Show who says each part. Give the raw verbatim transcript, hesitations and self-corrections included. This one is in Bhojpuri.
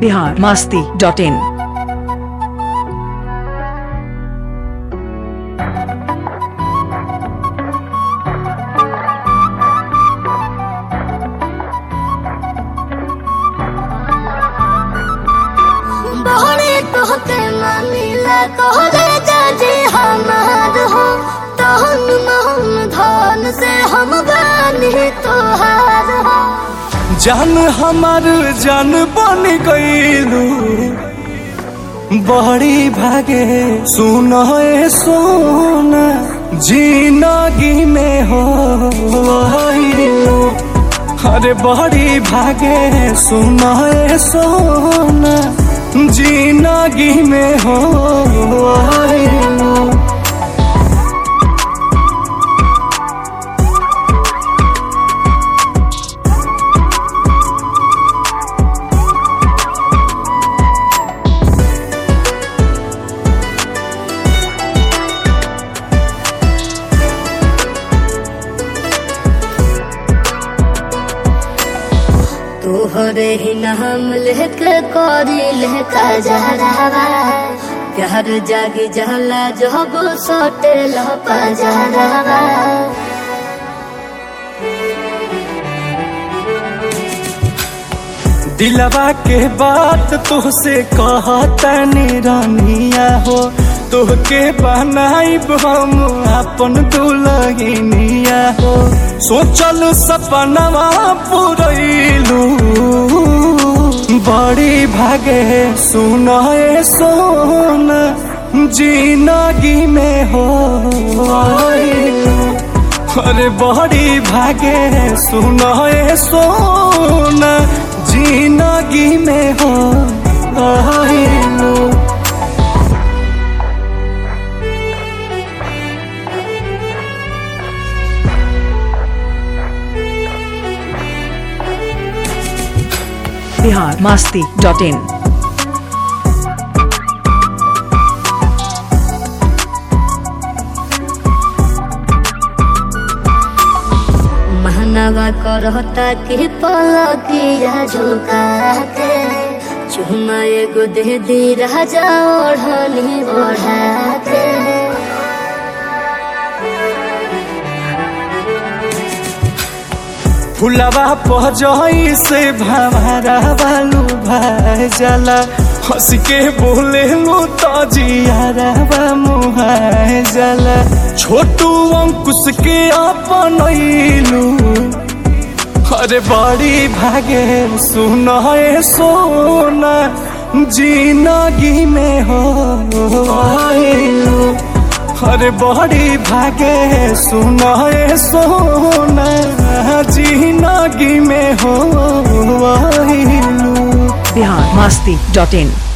Speaker 1: बिहार मस्ती डॉट इन।
Speaker 2: बहरे तोहके मानिला तोहरे जाजे हमार हो तहन महन धन से हम बानी तोहार हो।
Speaker 3: जान हमार जान बन गईलू बड़ी भागे सुनो ए सोना जिंदगी में हो अरे बड़ी भागे सुनो ए सोना जिंदगी में हो
Speaker 2: तोहरे ही नाम लेके करी लेका जहरावा प्यार जागी जहला जब सोटे लपा जहरावा।
Speaker 3: दिलवा के बात तुहसे कहता रानिया हो तोहके बनाइब हम अपन दुल्हनिया हो सोचल सपनवा पुरैलू बड़ी भागे सुनो ए सोना जिंदगी में हो अरे बड़ी भागे सुनो ए सोना जिंदगी में हो
Speaker 1: बिहार मस्ती डॉट इन।
Speaker 2: महनवा करता कि पलकिया झुका के चुमा एगो दे दी राजा ओढ़नी ओढ़ा के।
Speaker 3: फुलवा पजई से भवरा बालू भाई जाला हंस के बोले लो तो जियारा मुहाय जाला छोटू अंकुश के अपनैलू अरे बड़ी भागे सुनो ए सोना जिंदगी में हो अरे बड़ी भागे सुनो ए सोना जिंदगी में हो
Speaker 1: बिहार मस्ती डॉट इन।